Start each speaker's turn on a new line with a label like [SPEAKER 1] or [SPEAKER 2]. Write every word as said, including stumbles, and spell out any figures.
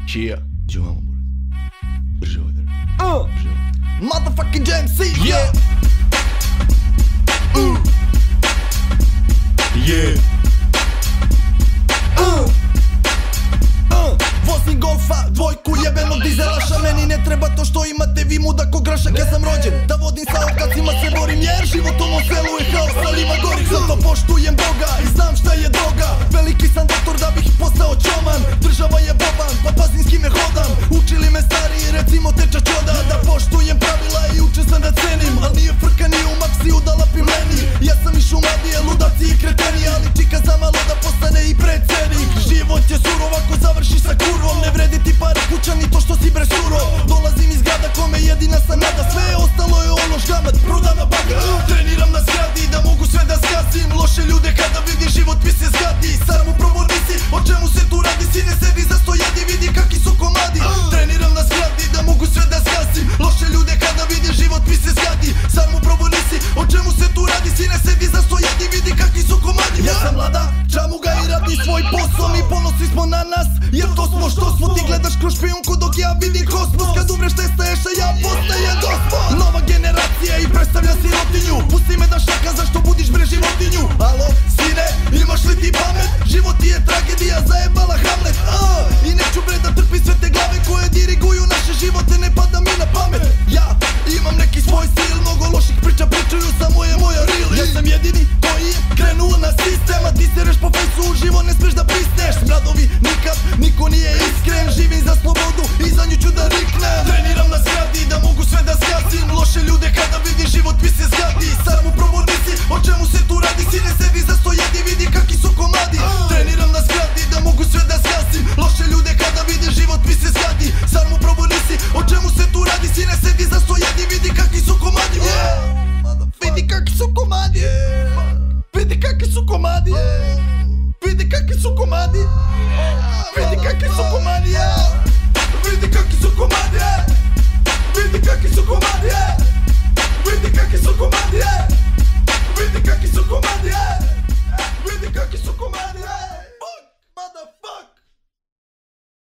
[SPEAKER 1] Čija? Džuvamo, buraz. Drži ovo, drži.
[SPEAKER 2] Uh,
[SPEAKER 1] Drži ovo.
[SPEAKER 2] motherfucking Jam C,
[SPEAKER 1] Yeah. Uh. Yeah.
[SPEAKER 2] uh, uh. Vozim golfa, dvojku jebenog dizelaša. Meni ne treba to što imate vi muda ko grašak. Ja sam rođen da vodim sa okacima se borim. Jer život u mom selu je haos, ali ima gorih. Zato poštujem Boga i znam šta je droga. Veliki sam doktor da bih postao čoman. Država je boban, pa pazim s kime hodam. Učili me stariji, recimo teča čoda. Da poštujem pravila i učen sam da cenim. Al nije frka ni u maksiju da lapim meni. Ja sam i šumadije, ludaci i kreteni. Ali čika za malo da postane i predsednik. Život je surov ako završi sa kurvom. Ne vredi ti pare kuća ni to što si bre surov. Dolazim iz grada kome jedina sam nada. Sve ostalo je ono škamat, prodam na baga. Treniram na zgradi da mogu sve da zgasim. Loše ljude kada vidim život mi se zgadi. Samo probodi si, o čemu se tu radi. Sine sebi za sto jedi, vidi kakvi su komadi. Treniram na zgradi da mogu sve da zgasim. Loše ljude kada vidim život mi se zgadi. Samo probodi si, o čemu se tu radi. Sine sebi za sto jedi, vidi kakvi su komadi. Ja sam mlada, čamuga i radi svoj posao. Mi ponosni smo na nas, jer to smo što smo. Ti gledaš kroz špijunku dok ja vidim kosmos. Kad umreš te staješ, a ja postajem gospod. Nova generacija i predstavlja sirotinju. Pusti me da šaka, zašto budiš bre životinju? Alo, sine, imaš li ti pamet? Život ti je tragedija, zajebala Hamlet. uh, I neću bre da trpi sve te glave koje diriguju naše živote, ne pada mi na pamet. Ja imam neki svoj stil, mnogo loših priča pričaju, samo je moja real. Ja sam jedini koji je krenuo na sistem, a ti sereš po fejsu, uživo ne smeš da prisneš. Mladovi, nikad niko nije iskren, živim za slobodu